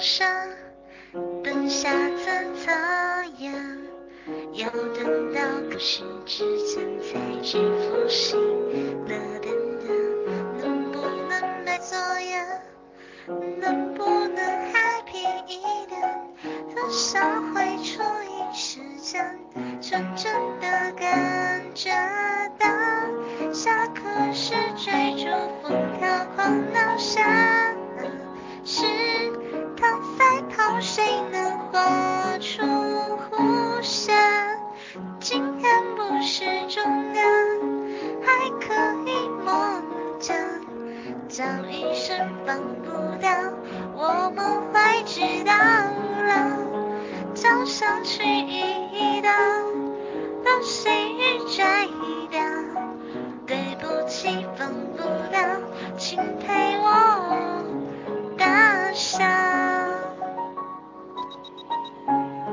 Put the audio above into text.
上，蹲下怎样？要等到不时之间才知复兴的等等，能不能别作呀？能不能 happy 一点？多少会出一时间，真正的感觉到，下课时追逐风跳狂闹，下了食堂赛跑，谁能画出弧线？今天不是重点，还可以梦见，叫一声放不掉，我们会知道了，就像去